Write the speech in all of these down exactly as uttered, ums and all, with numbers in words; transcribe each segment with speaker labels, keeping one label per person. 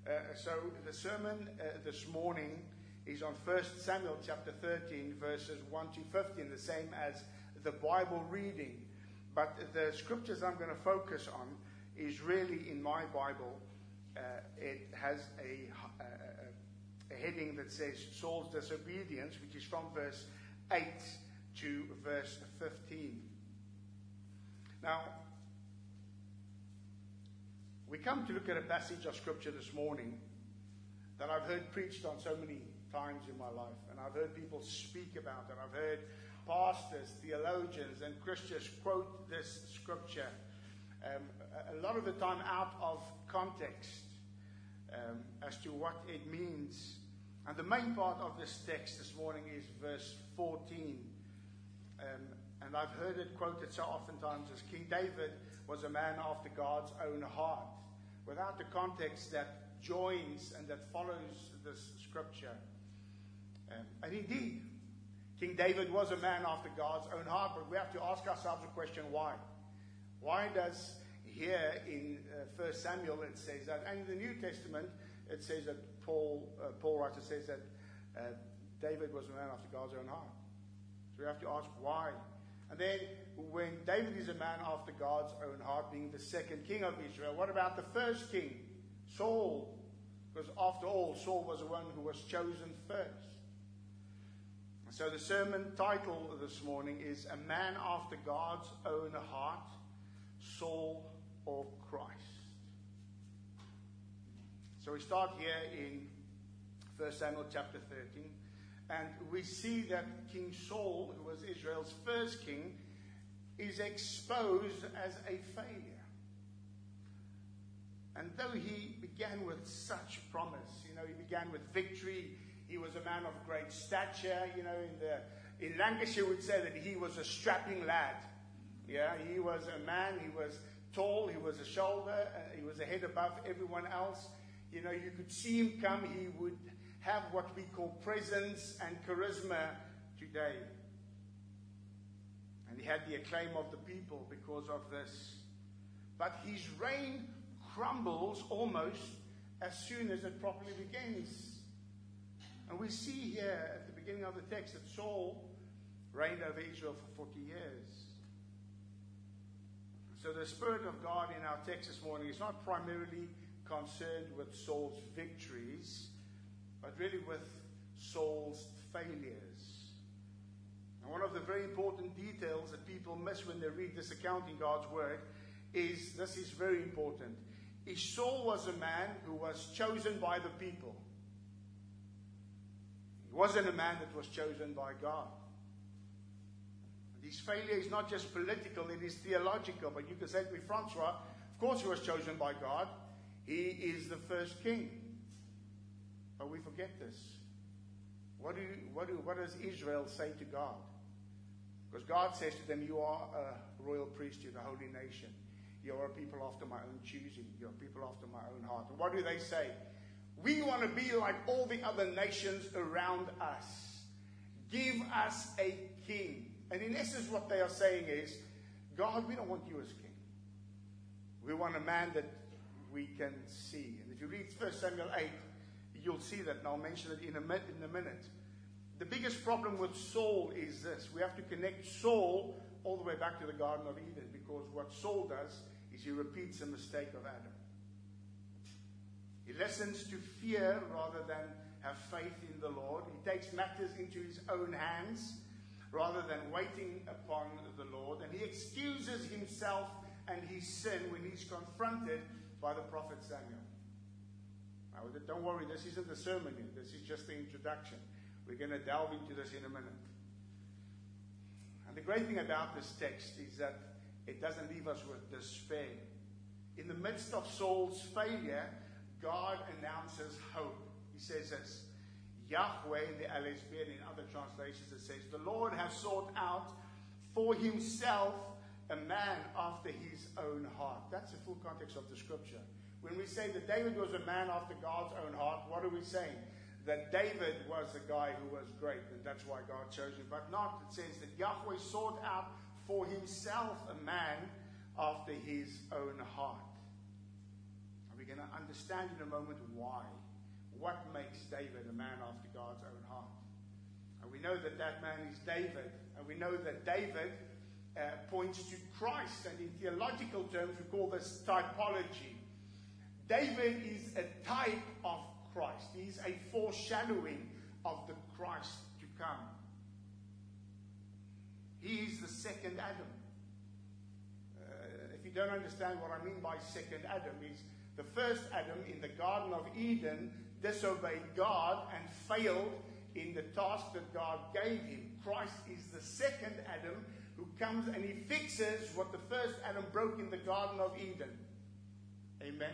Speaker 1: Uh, so the sermon uh, this morning is on First Samuel chapter thirteen, verses one to fifteen, the same as the Bible reading. But the scriptures I'm going to focus on is really in my Bible. Uh, it has a, a, a heading that says Saul's disobedience, which is from verse eight to verse fifteen. Now, we come to look at a passage of scripture this morning that I've heard preached on so many times in my life, and I've heard people speak about it. I've heard pastors, theologians, and Christians quote this scripture um, a lot of the time out of context um, as to what it means. And the main part of this text this morning is verse fourteen. Um, and I've heard it quoted so oftentimes as King David was a man after God's own heart, without the context that joins and that follows this scripture. Um, and indeed, King David was a man after God's own heart, but we have to ask ourselves the question, why? Why does here in uh, First Samuel it says that, and in the New Testament it says that Paul, uh, Paul writer says that uh, David was a man after God's own heart. So we have to ask why. And then when David is a man after God's own heart, being the second king of Israel, what about the first king, Saul? Because after all, Saul was the one who was chosen first. So the sermon title this morning is A Man After God's Own Heart, Saul or Christ. So we start here in First Samuel chapter thirteen. And we see that King Saul, who was Israel's first king, is exposed as a failure. And though he began with such promise, you know, he began with victory. He was a man of great stature. You know, in the in Lancashire would say that he was a strapping lad. Yeah, he was a man. He was tall. He was a shoulder. Uh, he was a head above everyone else. You know, you could see him come. He would have what we call presence and charisma today. And he had the acclaim of the people because of this. But his reign crumbles almost as soon as it properly begins. And we see here at the beginning of the text that Saul reigned over Israel for forty years. So the Spirit of God in our text this morning is not primarily concerned with Saul's victories, but really with Saul's failures. And one of the very important details that people miss when they read this account in God's Word is, this is very important, is Saul was a man who was chosen by the people. He wasn't a man that was chosen by God. And his failure is not just political, it is theological. But you can say to me, Francois, of course he was chosen by God. He is the first king. But we forget this. What do, you, what do what does Israel say to God? Because God says to them, you are a royal priesthood, a holy nation. You are a people after my own choosing. You are people after my own heart. And what do they say? We want to be like all the other nations around us. Give us a king. And in essence what they are saying is, God, we don't want you as king. We want a man that we can see. And if you read First Samuel eight, you'll see that, and I'll mention it in a, minute, in a minute. The biggest problem with Saul is this. We have to connect Saul all the way back to the Garden of Eden, because what Saul does is he repeats the mistake of Adam. He listens to fear rather than have faith in the Lord. He takes matters into his own hands rather than waiting upon the Lord. And he excuses himself and his sin when he's confronted by the prophet Samuel. Now, don't worry, this isn't the sermon yet. This is just the introduction. We're going to delve into this in a minute. And the great thing about this text is that it doesn't leave us with despair. In the midst of Saul's failure, God announces hope. He says this, Yahweh in the L S B, and in other translations it says, the Lord has sought out for himself a man after his own heart. That's the full context of the scripture. When we say that David was a man after God's own heart, what are we saying? That David was a guy who was great, and that's why God chose him. But not, it says that Yahweh sought out for himself a man after his own heart. And we we're going to understand in a moment why. What makes David a man after God's own heart? And we know that that man is David. And we know that David uh, points to Christ. And in theological terms, we call this typology. David is a type of Christ. He's a foreshadowing of the Christ to come. He is the second Adam. Uh, if you don't understand what I mean by second Adam, is the first Adam in the Garden of Eden disobeyed God and failed in the task that God gave him. Christ is the second Adam who comes and he fixes what the first Adam broke in the Garden of Eden. Amen.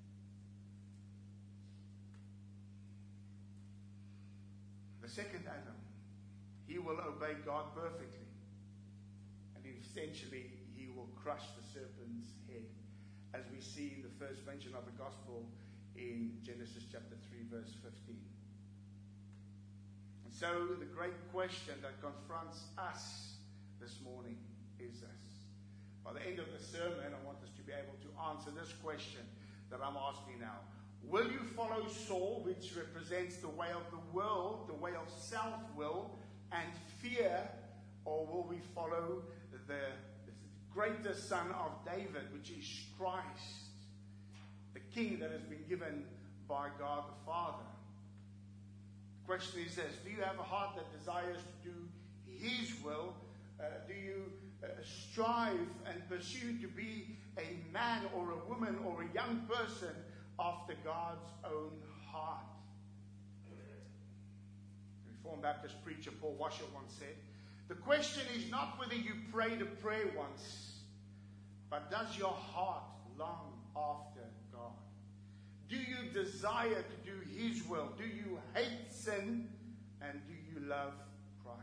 Speaker 1: The second Adam, he will obey God perfectly. And essentially, he will crush the serpent's head, as we see in the first mention of the gospel in Genesis chapter three, verse fifteen. And so the great question that confronts us this morning is this. By the end of the sermon, I want us to be able to answer this question that I'm asking now. Will you follow Saul, which represents the way of the world, the way of self-will and fear, or will we follow the greater son of David, which is Christ, the king that has been given by God the Father? The question is this: do you have a heart that desires to do his will? Uh, do you uh, strive and pursue to be a man or a woman or a young person after God's own heart? The Reformed Baptist preacher Paul Washer once said, the question is not whether you prayed a prayer once, but does your heart long after God? Do you desire to do his will? Do you hate sin? And do you love Christ?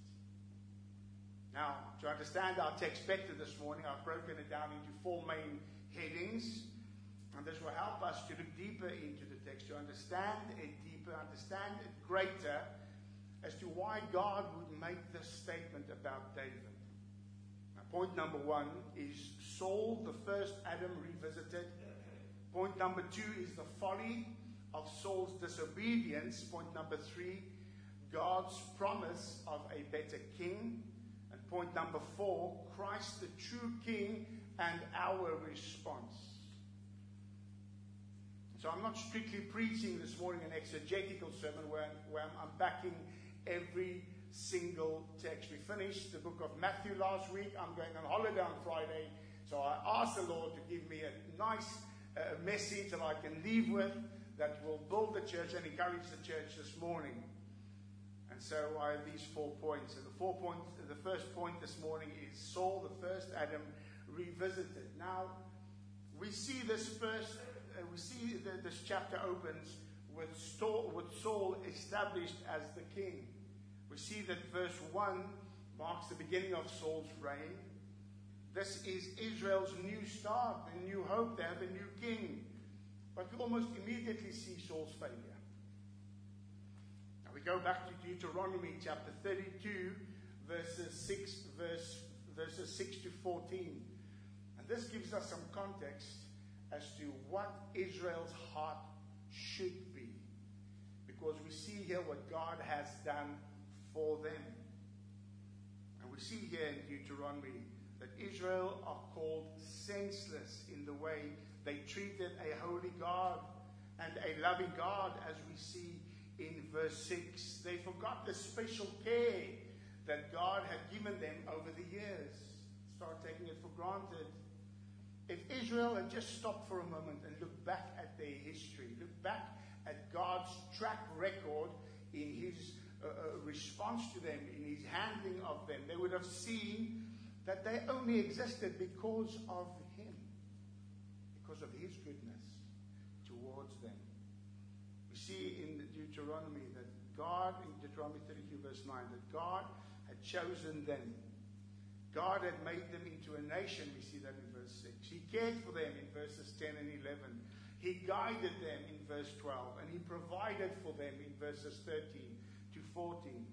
Speaker 1: Now, to understand our text better this morning, I've broken it down into four main headings. And this will help us to look deeper into the text, to understand it deeper, understand it greater, as to why God would make this statement about David. Now, point number one is Saul, the first Adam, revisited. Point number two is the folly of Saul's disobedience. Point number three, God's promise of a better king. And point number four, Christ the true king and our response. So I'm not strictly preaching this morning an exegetical sermon where, where I'm unpacking every single text. We finished the book of Matthew last week. I'm going on holiday on Friday. So I asked the Lord to give me a nice uh, message that I can leave with that will build the church and encourage the church this morning. And so I have these four points. And the four points, the first point this morning is Saul, the first Adam, revisited. Now, we see this first, uh, we see that this chapter opens with Saul, with Saul established as the king. We see that verse one marks the beginning of Saul's reign. This is Israel's new start, a new hope. They have a new king. But we almost immediately see Saul's failure. Now we go back to Deuteronomy chapter thirty-two, verses six, verse, verses six to fourteen. And this gives us some context as to what Israel's heart should be. Because we see here what God has done for them. And we see here in Deuteronomy that Israel are called senseless in the way they treated a holy God and a loving God, as we see in verse six. They forgot the special care that God had given them over the years. Started taking it for granted. If Israel had just stopped for a moment and looked back at their history, looked back at God's track record in his uh, uh, response to them, in his handling of them, they would have seen that they only existed because of him, because of his goodness towards them. We see in Deuteronomy that God, in Deuteronomy thirty-two verse nine, that God had chosen them. God had made them into a nation. We see that in verse six. He cared for them in verses ten and eleven. He guided them in verse twelve. And he provided for them in verses thirteen to fourteen.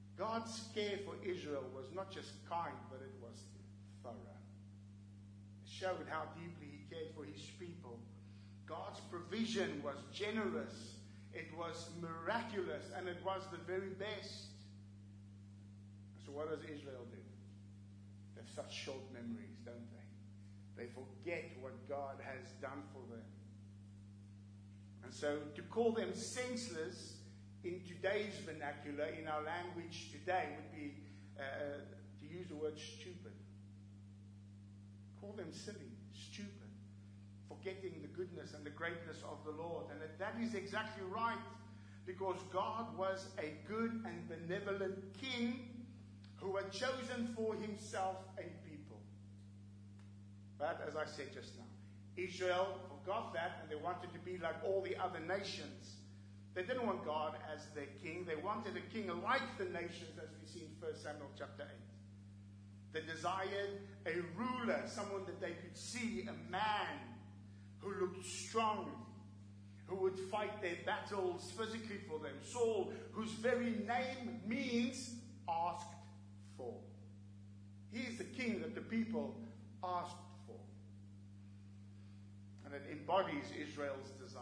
Speaker 1: God's care for Israel was not just kind, but it was thorough. As showed how deeply he cared for his people. God's provision was generous, it was miraculous, and it was the very best. So what does Israel do? They have such short memories, don't they? They forget what God has done for them. And so to call them senseless in today's vernacular, in our language today, would be uh, to use the word stupid. Call them silly, stupid, forgetting the goodness and the greatness of the Lord. And that is exactly right, because God was a good and benevolent king who had chosen for himself a people. But as I said just now, Israel forgot that, and they wanted to be like all the other nations. They didn't want God as their king. They wanted a king like the nations, as we see in First Samuel chapter eight. They desired a ruler, someone that they could see, a man who looked strong, who would fight their battles physically for them. Saul, whose very name means asked for. He is the king that the people asked for. And it embodies Israel's desire.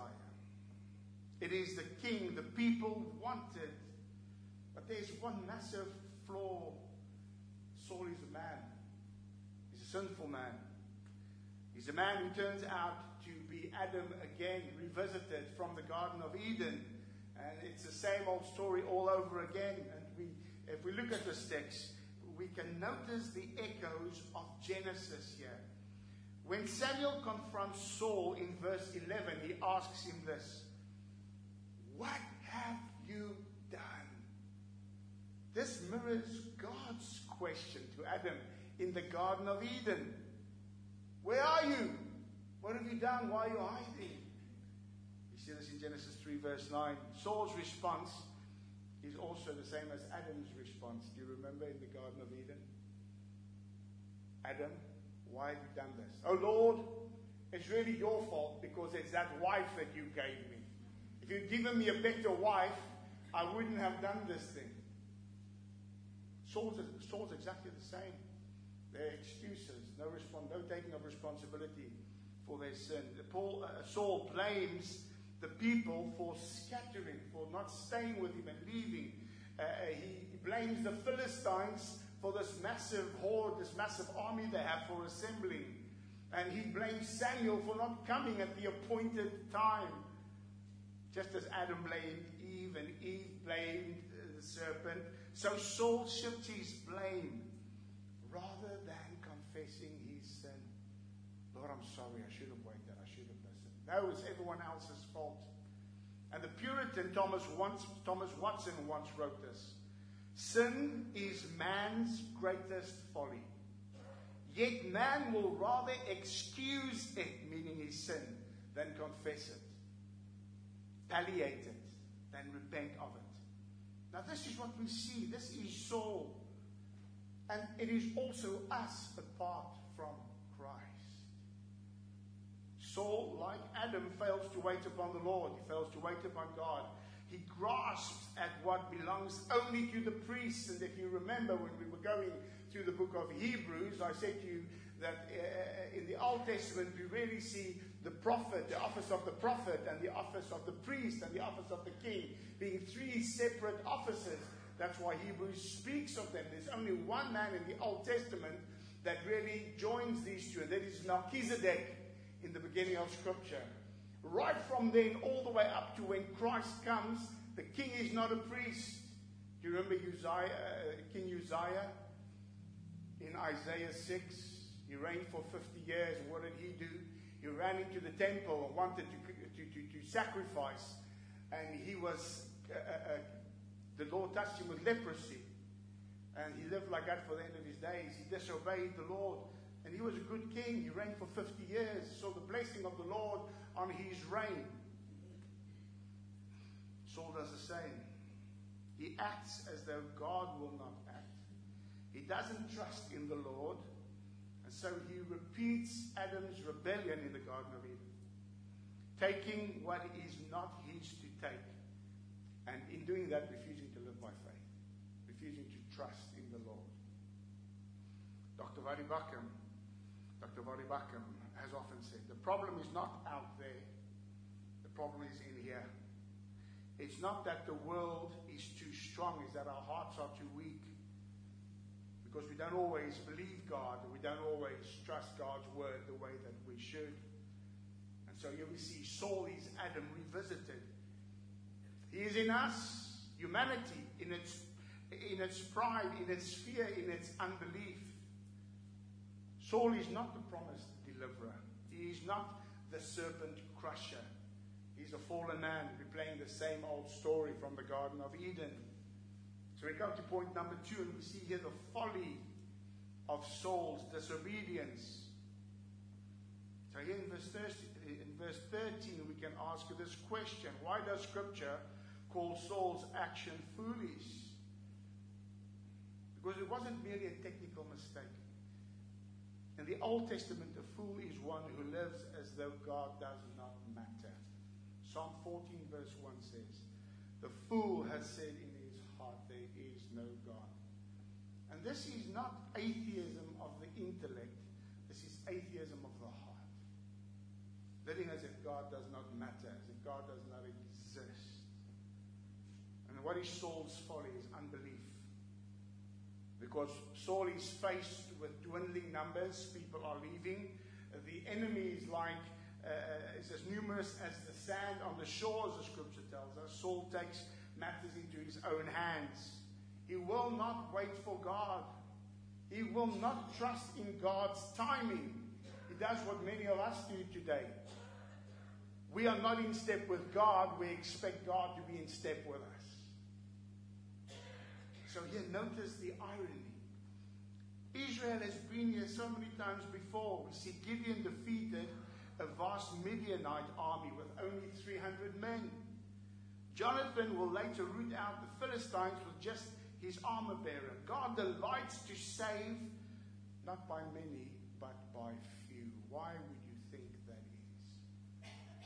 Speaker 1: It is the king the people wanted. But there's one massive flaw. Saul is a man. He's a sinful man. He's a man who turns out to be Adam again, revisited from the Garden of Eden. And it's the same old story all over again. And we, if we look at this text, we can notice the echoes of Genesis here. When Samuel confronts Saul in verse eleven, he asks him this: "What have you done?" This mirrors God's question to Adam in the Garden of Eden. Where are you? What have you done? Why are you hiding? You see this in Genesis three verse nine. Saul's response is also the same as Adam's response. Do you remember in the Garden of Eden? Adam, why have you done this? Oh Lord, it's really your fault because it's that wife that you gave me. If you'd given me a better wife, I wouldn't have done this thing. Saul's, Saul's exactly the same. Their excuses, no respons- no taking of responsibility for their sin. Paul, uh, Saul blames the people for scattering, for not staying with him and leaving. Uh, he blames the Philistines for this massive horde, this massive army they have for assembling. And he blames Samuel for not coming at the appointed time. Just as Adam blamed Eve and Eve blamed uh, the serpent, so Saul shifts his blame rather than confessing his sin. Lord, I'm sorry, I should have waited, I should have listened. No, it's everyone else's fault. And the Puritan Thomas, once, Thomas Watson once wrote this: "Sin is man's greatest folly. Yet man will rather excuse it," meaning his sin, "than confess it, palliate it, than repent of it." Now this is what we see. This is Saul. And it is also us apart from Christ. Saul, like Adam, fails to wait upon the Lord. He fails to wait upon God. He grasps at what belongs only to the priests. And if you remember when we were going through the book of Hebrews, I said to you that uh, in the Old Testament we really see the prophet, the office of the prophet, and the office of the priest, and the office of the king being three separate offices. That's why Hebrews speaks of them. There's only one man in the Old Testament that really joins these two, and that is Melchizedek in the beginning of Scripture. Right from then all the way up to when Christ comes, the king is not a priest. Do you remember Uzziah, uh, King Uzziah in Isaiah six? He reigned for fifty years, and what did he do? He ran into the temple and wanted to, to, to, to sacrifice, and he was... Uh, uh, The Lord touched him with leprosy. And he lived like that for the end of his days. He disobeyed the Lord. And he was a good king. He reigned for fifty years. He saw the blessing of the Lord on his reign. Saul does the same. He acts as though God will not act. He doesn't trust in the Lord. And so he repeats Adam's rebellion in the Garden of Eden, taking what is not his to take. And in doing that, refusing to live by faith, refusing to trust in the Lord. Doctor Wadi Bakum Doctor Bobby Buckham has often said, the problem is not out there. The problem is in here. It's not that the world is too strong, it's that our hearts are too weak. Because we don't always believe God, and we don't always trust God's word the way that we should. And so here we see Saul is Adam revisited. He is in us, humanity, in its, in its pride, in its fear, in its unbelief. Saul is not the promised deliverer. He is not the serpent crusher. He's a fallen man replaying the same old story from the Garden of Eden. So we come to point number two, and we see here the folly of Saul's disobedience. So here in verse thirteen, in verse thirteen, we can ask this question: why does Scripture call Saul's action foolish? Because it wasn't merely a technical mistake. In the Old Testament, a fool is one who lives as though God does not matter. Psalm fourteen verse one says, the fool has said in his heart, there is no God. And this is not atheism of the intellect. This is atheism of the heart. Living as if God does not matter, as if God does not exist. And what is Saul's folly is unbelief. Because Saul is faced with dwindling numbers, people are leaving. The enemy is like, uh, is as numerous as the sand on the shore, as the Scripture tells us. Saul takes matters into his own hands. He will not wait for God. He will not trust in God's timing. He does what many of us do today. We are not in step with God. We expect God to be in step with us. So here, notice the irony. Israel has been here so many times before. We see Gideon defeated a vast Midianite army with only three hundred men. Jonathan will later root out the Philistines with just his armor bearer. God delights to save, not by many, but by few. Why would you think that is?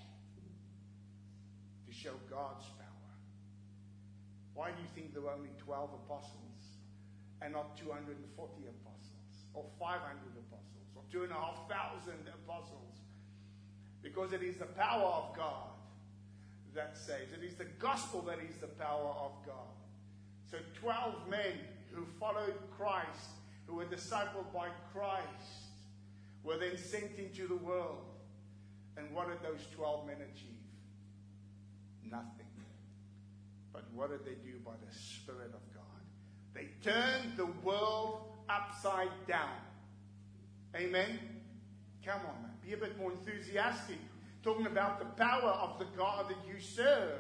Speaker 1: To show God's power. Why do you think there were only twelve apostles and not two hundred forty apostles or five hundred apostles or two and a half thousand apostles? Because it is the power of God that saves. It is the gospel that is the power of God. So twelve men who followed Christ, who were discipled by Christ, were then sent into the world. And what did those twelve men achieve? Nothing. But what did they do by the Spirit of God? They turned the world upside down. Amen? Come on, man. Be a bit more enthusiastic. Talking about the power of the God that you serve.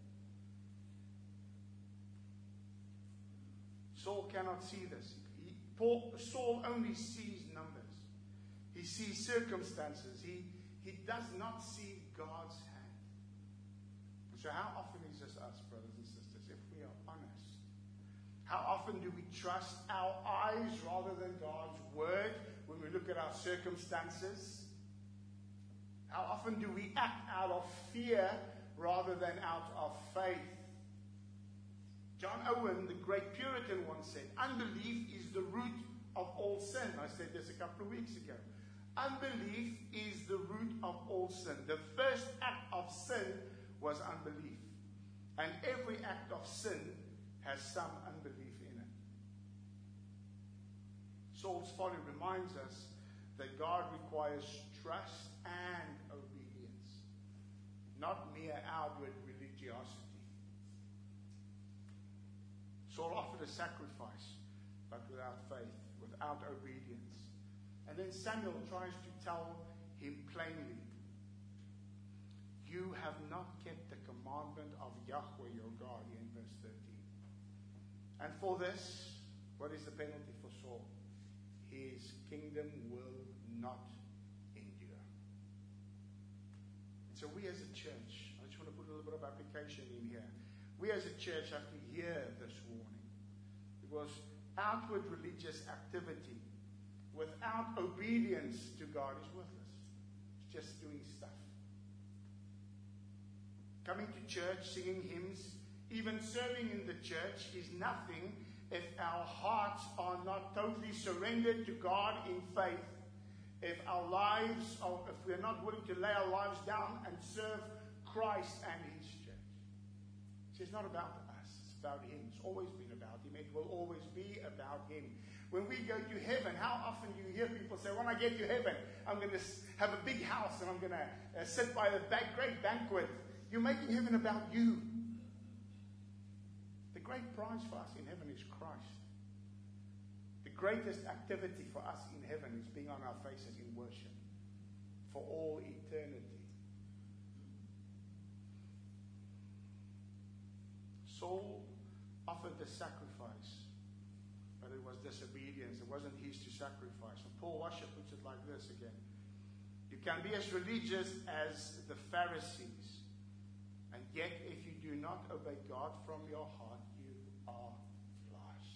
Speaker 1: Saul cannot see this. He, Paul, Saul only sees numbers. He sees circumstances. He, he does not see God's hand. So how often is this us, brothers and sisters, if we are honest? How often do we trust our eyes rather than God's word when we look at our circumstances? How often do we act out of fear rather than out of faith? John Owen, the great Puritan, once said, unbelief is the root of all sin. I said this a couple of weeks ago. Unbelief is the root of all sin. The first act of sin was unbelief. And every act of sin has some unbelief in it. Saul's folly reminds us that God requires trust and obedience, not mere outward religiosity. Saul offered a sacrifice, but without faith, without obedience. And then Samuel tries to tell him plainly, you have not kept the commandment of Yahweh your God, in verse thirteen. And for this, what is the penalty for Saul? His kingdom will not endure. And so we as a church, I just want to put a little bit of application in here. We as a church have to hear this warning. Because outward religious activity without obedience to God is worthless. It's just doing stuff. Coming to church, singing hymns, even serving in the church is nothing if our hearts are not totally surrendered to God in faith if our lives, are, if we're not willing to lay our lives down and serve Christ and His church. See, it's not about us, it's about Him. It's always been about Him. It will always be about Him. When we go to heaven, how often do you hear people say, when I get to heaven, I'm going to have a big house and I'm going to uh, sit by a big, great banquet. You're making heaven about you. The great prize for us in heaven is Christ. The greatest activity for us in heaven is being on our faces in worship for all eternity. Saul offered the sacrifice, but it was disobedience. It wasn't his to sacrifice. And Paul Washer puts it like this again. You can be as religious as the Pharisees, and yet if you do not obey God from your heart, you are lost.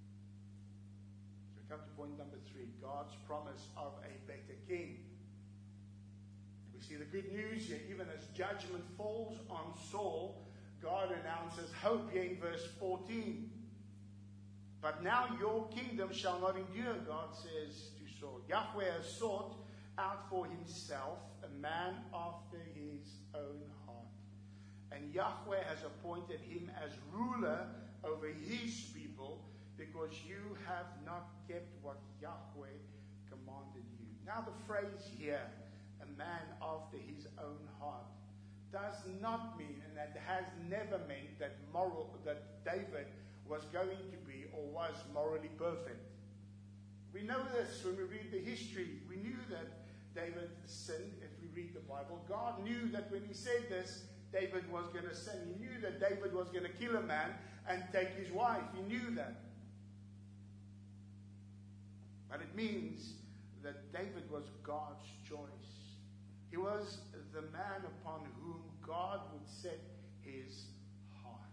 Speaker 1: So we come to point number three, God's promise of a better king. We see the good news here. Even as judgment falls on Saul, God announces hope here in verse fourteen. But now your kingdom shall not endure, God says to Saul. Yahweh has sought out for himself a man after his own heart. And Yahweh has appointed him as ruler over his people, because you have not kept what Yahweh commanded you. Now the phrase here, a man after his own heart, does not mean, and that has never meant, that moral that David was going to be or was morally perfect. We know this when we read the history. We knew that David sinned if we read the Bible. God knew that when he said this, David was going to sin. He knew that David was going to kill a man and take his wife. He knew that. But it means that David was God's choice. He was the man upon whom God would set his heart.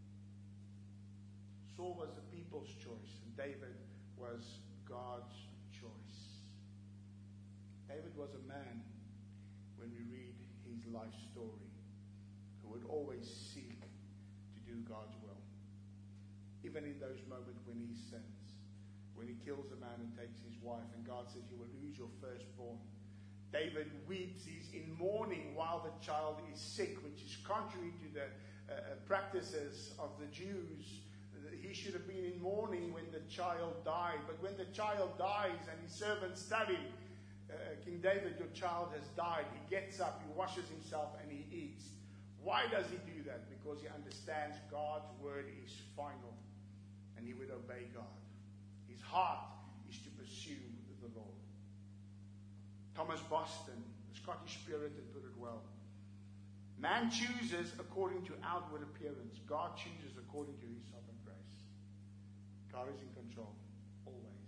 Speaker 1: Saul was the people's choice, and David was God's choice. David was a man, when we read his life story, who would always seek to do God's will. Even in those moments when he sins, when he kills a man and takes his wife, and God says, you will lose your firstborn. David weeps. He's in mourning while the child is sick, which is contrary to the uh, practices of the Jews. He should have been in mourning when the child died. But when the child dies and his servants tell him, uh, King David, your child has died, he gets up, he washes himself, and he eats. Why does he do that? Because he understands God's word is final, and he would obey God. His heart is to pursue the Lord. Thomas Boston, the Scottish Puritan, put it well. Man chooses according to outward appearance. God chooses according to his sovereign grace. God is in control, always.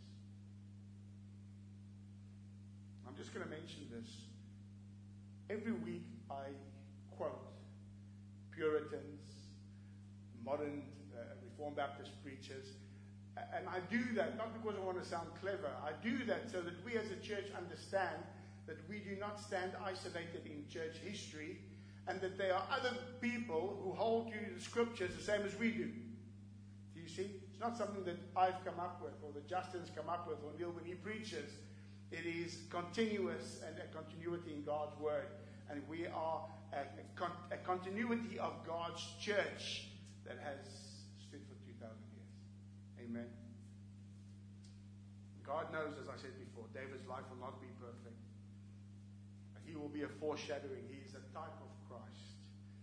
Speaker 1: I'm just going to mention this. Every week I quote Puritans, modern uh, Reformed Baptist preachers. And I do that not because I want to sound clever. I do that so that we as a church understand that we do not stand isolated in church history, and that there are other people who hold to the scriptures the same as we do. Do you see? It's not something that I've come up with, or that Justin's come up with, or Neil when he preaches. It is continuous and a continuity in God's word. And we are a, a, con- a continuity of God's church that has stood for two thousand years. Amen. God knows, as I said before, David's life will not be perfect. But he will be a foreshadowing. He is a type of Christ.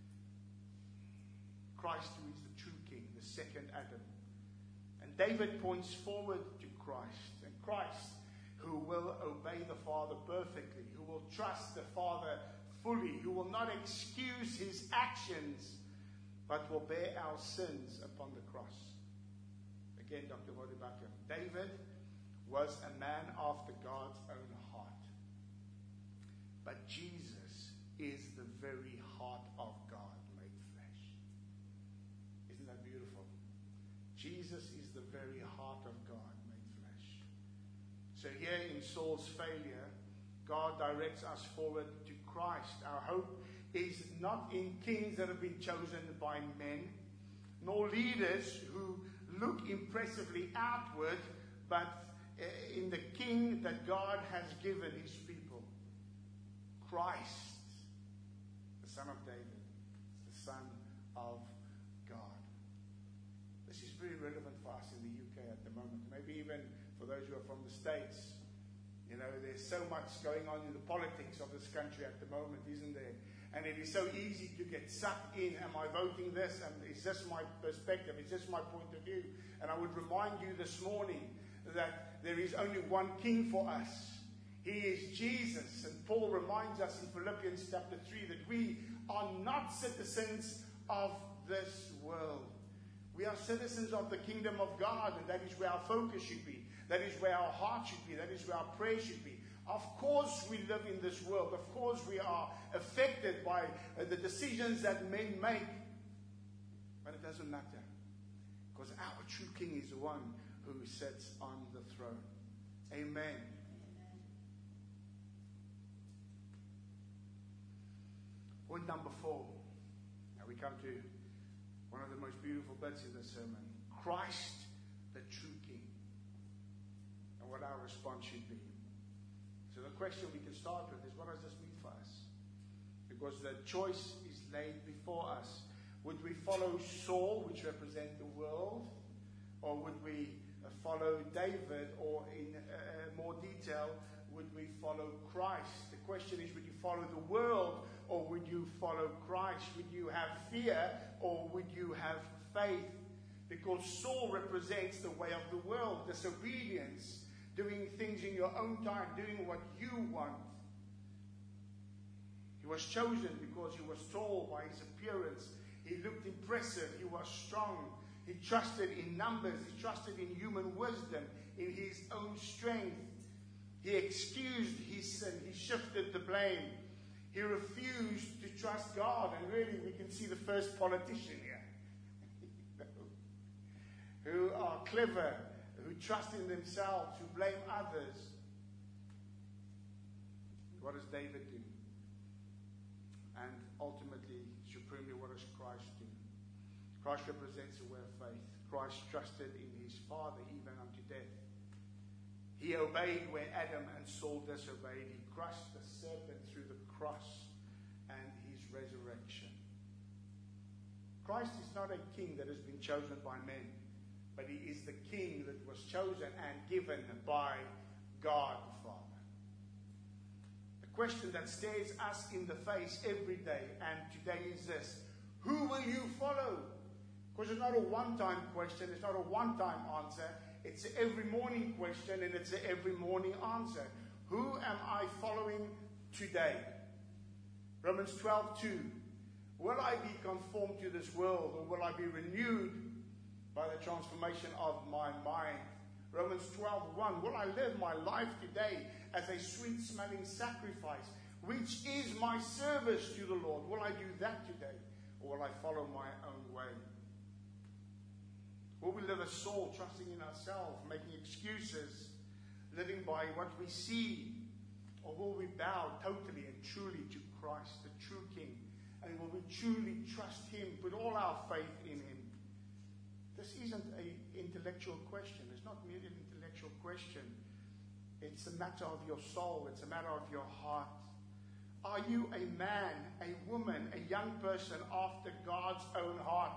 Speaker 1: Christ who is the true king, the second Adam. And David points forward to Christ. And Christ who will obey the Father perfectly, who will trust the Father fully, who will not excuse his actions, but will bear our sins upon the cross. Again, Doctor Vodebaka, David was a man after God's own heart. But Jesus is the very heart of God made flesh. Isn't that beautiful? Jesus is the very heart of God made flesh. So here in Saul's failure, God directs us forward to Christ. Our hope is not in kings that have been chosen by men, nor leaders who look impressively outward, but in the King that God has given his people. Christ, the Son of David, the Son of God. This is very relevant for us in the U K at the moment. Maybe even for those who are from the States. You know, there's so much going on in the politics of this country at the moment, isn't there? And it is so easy to get sucked in. Am I voting this? And is this my perspective? Is this my point of view? And I would remind you this morning that there is only one King for us. He is Jesus. And Paul reminds us in Philippians chapter three that we are not citizens of this world. We are citizens of the kingdom of God, and that is where our focus should be. That is where our heart should be. That is where our prayer should be. Of course we live in this world. Of course we are affected by uh, the decisions that men make. But it doesn't matter. Because our true King is the one who sits on the throne. Amen. Amen. Point number four. Now we come to one of the most beautiful bits in the sermon. Christ, the true King. And what our response should be. So the question we can start with is, what does this mean for us? Because the choice is laid before us. Would we follow Saul, which represents the world? Or would we uh, follow David? Or in uh, more detail, would we follow Christ? The question is, would you follow the world? Or would you follow Christ? Would you have fear? Or would you have faith? Because Saul represents the way of the world, disobedience. Doing things in your own time, doing what you want. He was chosen because he was tall by his appearance. He looked impressive. He was strong. He trusted in numbers. He trusted in human wisdom, in his own strength. He excused his sin. He shifted the blame. He refused to trust God. And really, we can see the first politician here. Who are clever, who trust in themselves, who blame others. What does David do? And ultimately, supremely, what does Christ do? Christ represents a way of faith. Christ trusted in his Father even unto death. He obeyed where Adam and Saul disobeyed. He crushed the serpent through the cross and his resurrection. Christ is not a king that has been chosen by men. But he is the King that was chosen and given by God the Father. The question that stares us in the face every day and today is this: who will you follow? Because it's not a one-time question, it's not a one-time answer. It's an every morning question and it's an every morning answer. Who am I following today? Romans twelve two. Will I be conformed to this world, or will I be renewed by the transformation of my mind? Romans twelve one. Will I live my life today as a sweet-smelling sacrifice, which is my service to the Lord? Will I do that today, or will I follow my own way? Will we live as Saul, trusting in ourselves, making excuses, living by what we see? Or will we bow totally and truly to Christ, the true King? And will we truly trust him, put all our faith in him? This isn't an intellectual question. It's not merely an intellectual question. It's a matter of your soul. It's a matter of your heart. Are you a man, a woman, a young person after God's own heart?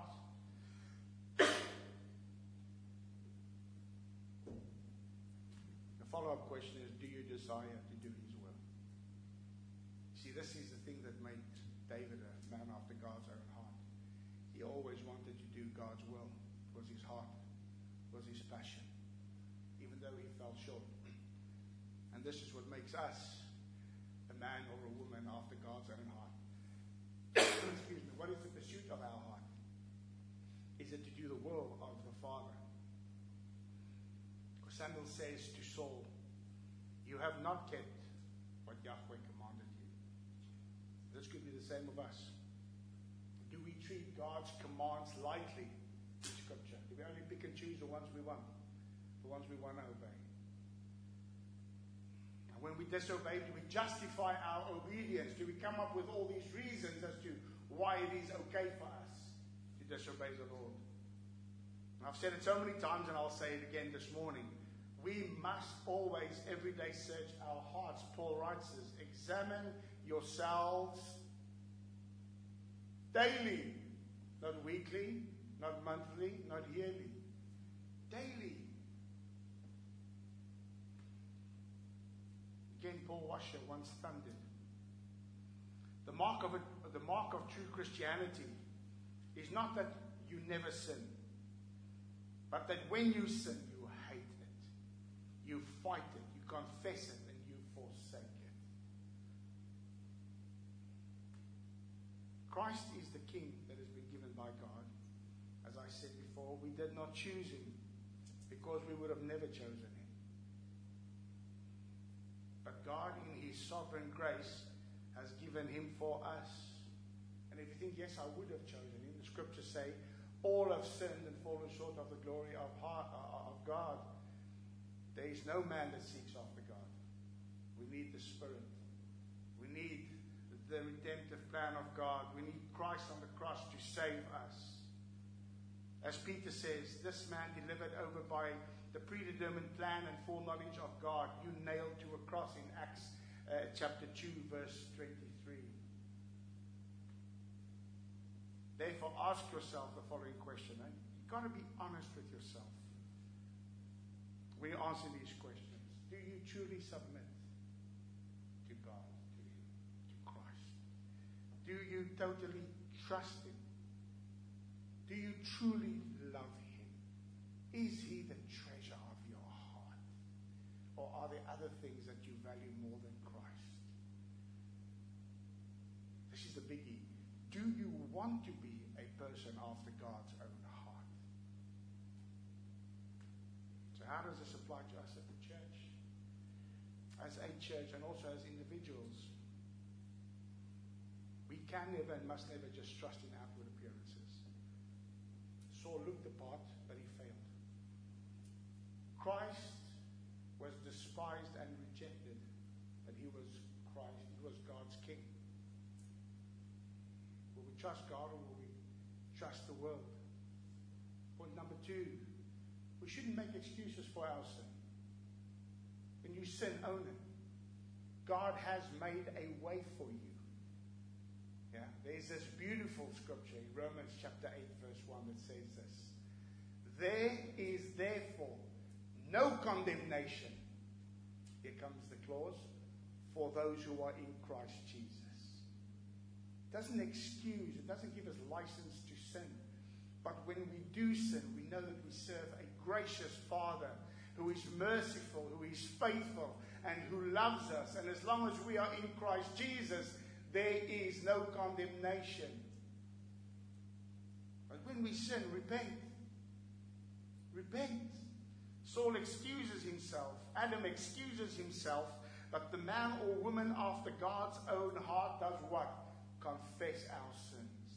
Speaker 1: The follow-up question is, do you desire to do his will? See, this is the thing that made David a man after God's own heart. He always wanted to do God's will. Was his heart, was his passion, even though he fell short. And this is what makes us a man or a woman after God's own heart. Excuse me. What is the pursuit of our heart? Is it to do the will of the Father? Because Samuel says to Saul, you have not kept what Yahweh commanded you. This could be the same of us. Do we treat God's commands lightly? Scripture. Do we only pick and choose the ones we want? The ones we want to obey? And when we disobey, do we justify our obedience? Do we come up with all these reasons as to why it is okay for us to disobey the Lord? And I've said it so many times and I'll say it again this morning. we must always, every day, search our hearts. Paul writes this, examine yourselves daily. Not weekly, not monthly, not yearly. Daily. Again, Paul Washer once thundered. The mark of it, the mark of true Christianity is not that you never sin, but that when you sin, you hate it. You fight it, you confess it, and you forsake it. Christ is the King that has been given by God. As I said before, we did not choose him because we would have never chosen him. But God, in his sovereign grace, has given him for us. And if you think, yes, I would have chosen him, the scriptures say, all have sinned and fallen short of the glory of, heart, uh, of God. There is no man that seeks after God. We need the Spirit. We need the redemptive plan of God. We need Christ on the cross to save us. As Peter says, this man delivered over by the predetermined plan and foreknowledge of God, you nailed to a cross in Acts uh, chapter two, verse twenty-three. Therefore, ask yourself the following question. Eh? You've got to be honest with yourself when you answer these questions. Do you truly submit to God, to him, to Christ? Do you totally trust him? Do you truly love him? Is he the treasure of your heart? Or are there other things that you value more than Christ? This is the biggie. Do you want to be a person after God's own heart? So how does this apply to us at the church? As a church and also as individuals. We can never and must never just trust in outward appearances. Saul looked the part, but he failed. Christ was despised and rejected, but he was Christ, he was God's king. Will we trust God or will we trust the world? Point number two, we shouldn't make excuses for our sin. When you sin, own it. God has made a way for you. Yeah, there's this beautiful scripture in Romans chapter eight, verse one that says this. There is therefore no condemnation. Here comes the clause. For those who are in Christ Jesus. It doesn't excuse, it doesn't give us license to sin. But when we do sin, we know that we serve a gracious Father who is merciful, who is faithful, and who loves us. And as long as we are in Christ Jesus, there is no condemnation. But when we sin, repent. Repent. Saul excuses himself. Adam excuses himself. But the man or woman after God's own heart does what? Confess our sins.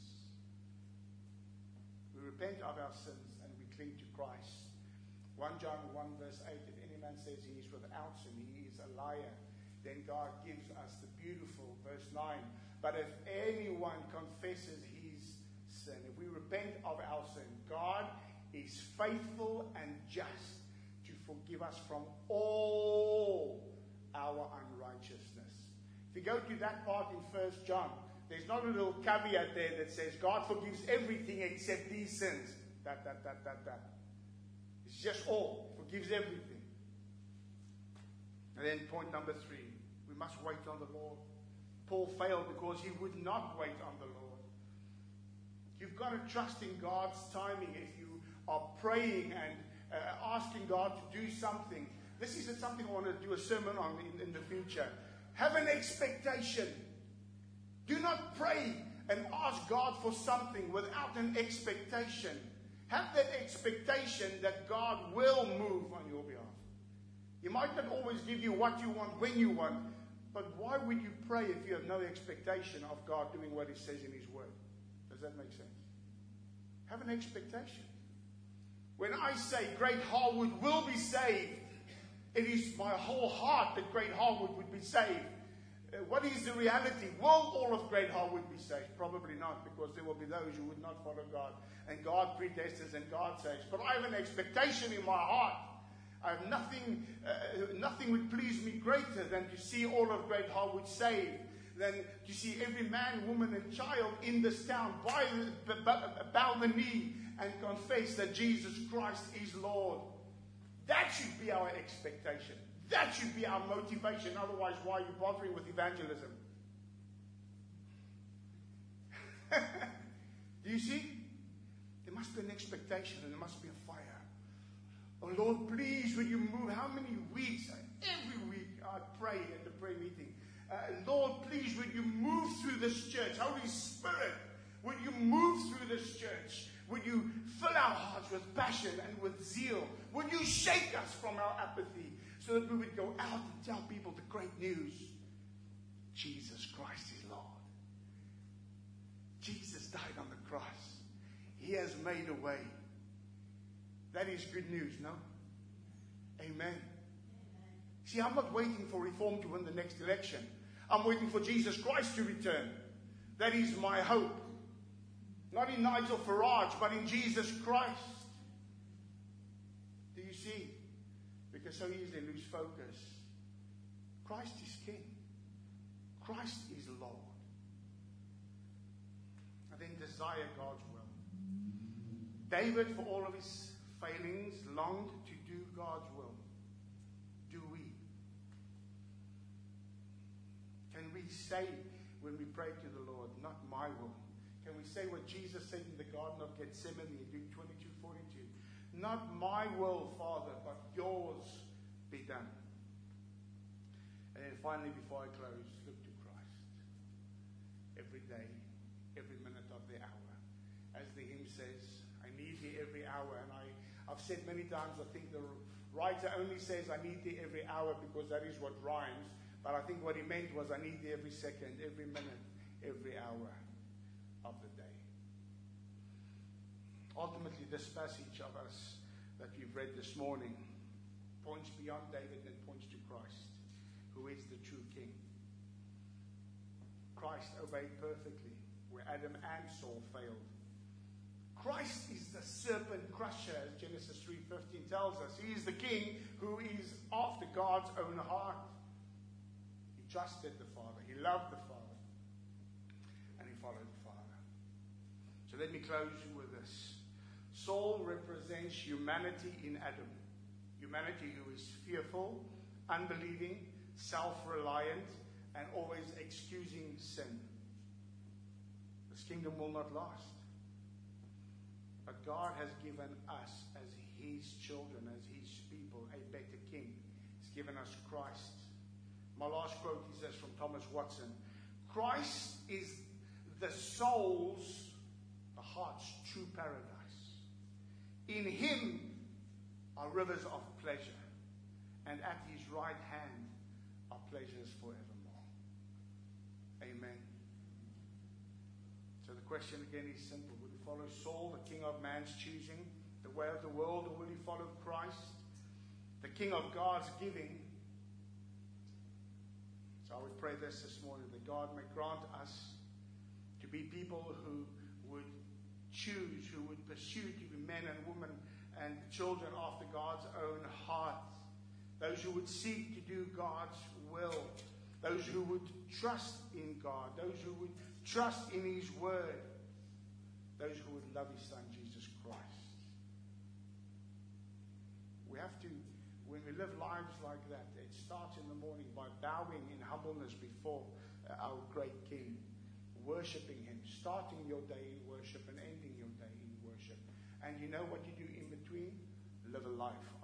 Speaker 1: We repent of our sins and we cling to Christ. First John one verse eight, if any man says he is without sin, he is a liar. Then God gives us the beautiful verse nine. But if anyone confesses his sin, if we repent of our sin, God is faithful and just to forgive us from all our unrighteousness. If you go to that part in First John, there's not a little caveat there that says God forgives everything except these sins. That, that, that, that, that. It's just all. He forgives everything. And then point number three, we must wait on the Lord. Paul failed because he would not wait on the Lord. You've got to trust in God's timing. If you are praying and uh, asking God to do something, this is something I want to do a sermon on in, in the future. Have an expectation. Do not pray and ask God for something without an expectation. Have that expectation that God will move on your behalf. He might not always give you what you want when you want, but why would you pray if you have no expectation of God doing what he says in his word? Does that make sense? Have an expectation. When I say Great Harwood will be saved, it is my whole heart that Great Harwood would be saved. Uh, what is the reality? Will all of Great Harwood be saved? Probably not, because there will be those who would not follow God. And God predestines and God saves. But I have an expectation in my heart. I have nothing, uh, nothing would please me greater than to see all of Great Harwood saved, than to see every man, woman, and child in this town bow the, bow the knee and confess that Jesus Christ is Lord. That should be our expectation. That should be our motivation. Otherwise, why are you bothering with evangelism? Do you see? There must be an expectation and there must be a fire. Oh Lord, please, will you move? How many weeks? Every week I pray at the prayer meeting. Uh, Lord, please, will you move through this church? Holy Spirit, will you move through this church? Will you fill our hearts with passion and with zeal? Will you shake us from our apathy so that we would go out and tell people the great news? Jesus Christ is Lord. Jesus died on the cross. He has made a way. That is good news, no? Amen. Amen. See, I'm not waiting for Reform to win the next election. I'm waiting for Jesus Christ to return. That is my hope. Not in Nigel Farage, but in Jesus Christ. Do you see? Because so easily lose focus. Christ is King. Christ is Lord. And then desire God's will. David, for all of his failings, longed to do God's will. Do we? Can we say when we pray to the Lord, not my will? Can we say what Jesus said in the Garden of Gethsemane in Luke twenty-two forty-two? Not my will, Father, but yours be done. And then finally, before I close, look to Christ. Every day, every minute of the hour. As the hymn says, I need thee every hour. And I, I've said many times, I think the writer only says I need thee every hour because that is what rhymes. But I think what he meant was I need thee every second, every minute, every hour of the day. Ultimately, this passage of us that we've read this morning points beyond David and points to Christ, who is the true King. Christ obeyed perfectly where Adam and Saul failed. Christ is the serpent crusher, as Genesis three fifteen tells us. He is the King who is after God's own heart. He trusted the Father. He loved the Father. And he followed the Father. So let me close with this. Saul represents humanity in Adam. Humanity who is fearful, unbelieving, self-reliant, and always excusing sin. This kingdom will not last. But God has given us, as his children, as his people, a better king. He's given us Christ. My last quote is this from Thomas Watson. Christ is the soul's, the heart's true paradise. In him are rivers of pleasure, and at his right hand are pleasures forevermore. Amen. So the question again is simple. Will he follow Saul, the king of man's choosing, the way of the world, or will he follow Christ, the king of God's giving? So I would pray this this morning, that God may grant us to be people who would choose, who would pursue to be men and women and children after God's own heart. Those who would seek to do God's will. Those who would trust in God. Those who would trust in his word. Those who would love his son, Jesus Christ. We have to, when we live lives like that, it starts in the morning by bowing in humbleness before our great King. Worshipping him. Starting your day in worship and ending your day in worship. And you know what you do in between? Live a life